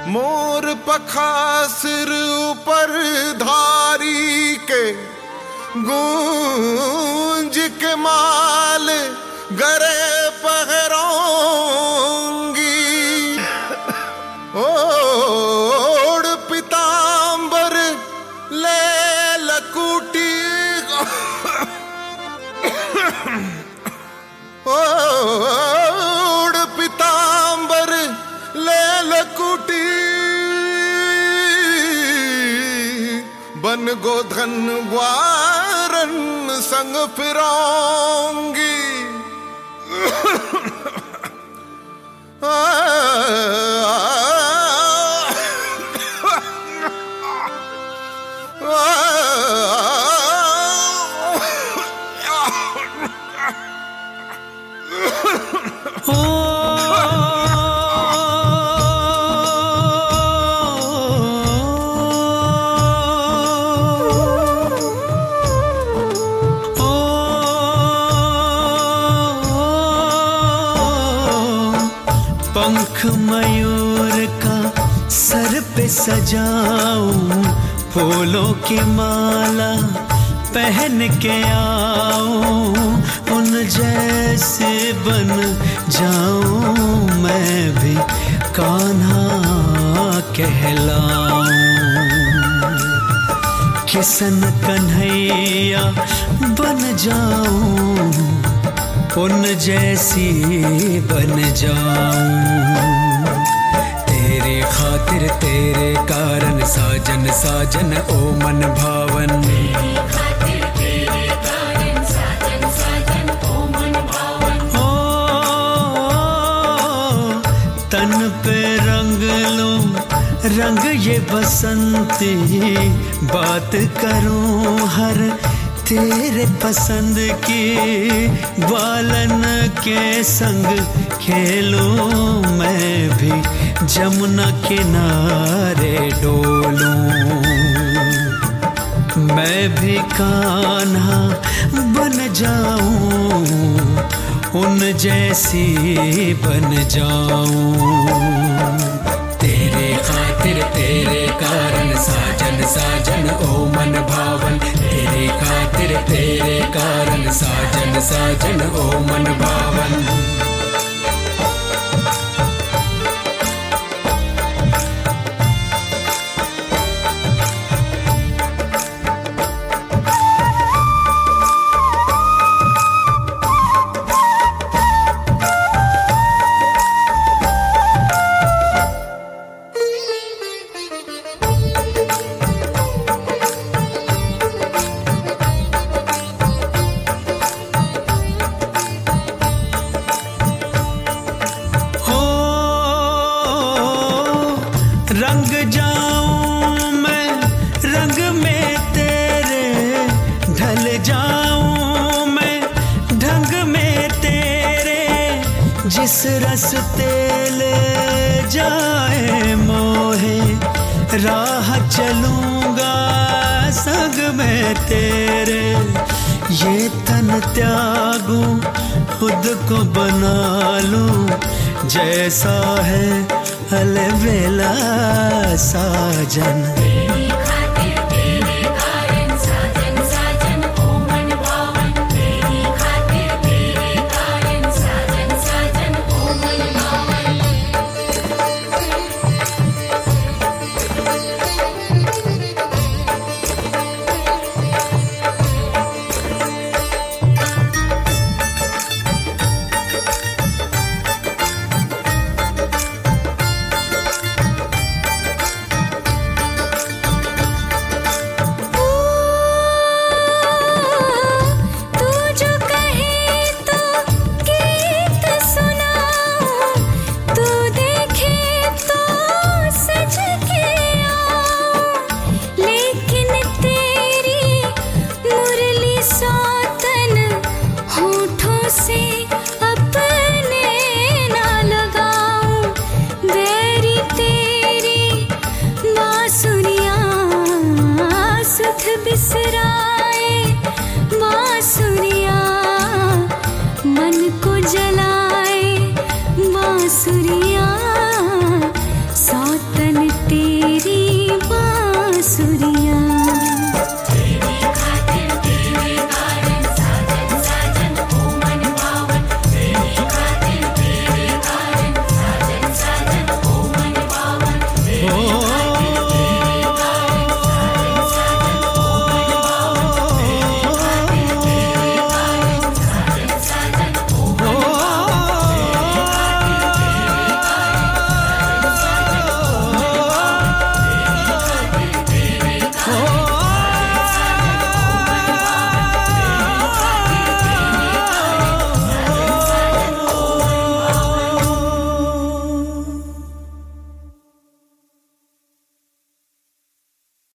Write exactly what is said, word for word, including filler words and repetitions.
मोर पखा सिर ऊपर धारी के गूंज के माल गरे पहरोंगी। ओढ़ पीतांबर ले लकुटी ओढ़ पीतांबर ले लकुटी बन गोधन वारन संग फिरोंगी। पंख मयूर का सर पे सजाऊं, फूलों की माला पहन के आऊं, उन जैसे बन जाऊं मैं भी कान्हा कहलाऊं। किसन कन्हैया बन जाऊं, उन जैसी बन जाऊं। तेरे खातिर तेरे कारण साजन साजन ओ मन भावन। तेरे खातिर तेरे कारण साजन साजन ओ मन भावन। ओ तन पे रंग लो रंग ये बसंती, बात करूं हर तेरे पसंद की। बालन के संग खेलूं मैं भी, जमुना किनारे डोलूं मैं भी कान्हा बन जाऊं, उन जैसी बन जाऊं। तेरे खातिर तेरे कारण साजन साजन ओ मन भावन। तेरे खातिर तेरे कारण साजन साजन ओ मन भावन। रंग जाऊं मैं रंग में तेरे, ढल जाऊं मैं ढंग में तेरे। जिस रास्ते ले जाए मोहे, राह चलूंगा संग में तेरे। ये तन त्यागूं खुद को बना लूं, जैसा है अलबेला साजन। तेरे खातिर तेरे कारण साजन साजन ओ मन भावन। तेरे खातिर तेरे कारण साजन साजन ओ मन भावन। बिसराए बांसुरिया, मन को जलाए बांसुरिया।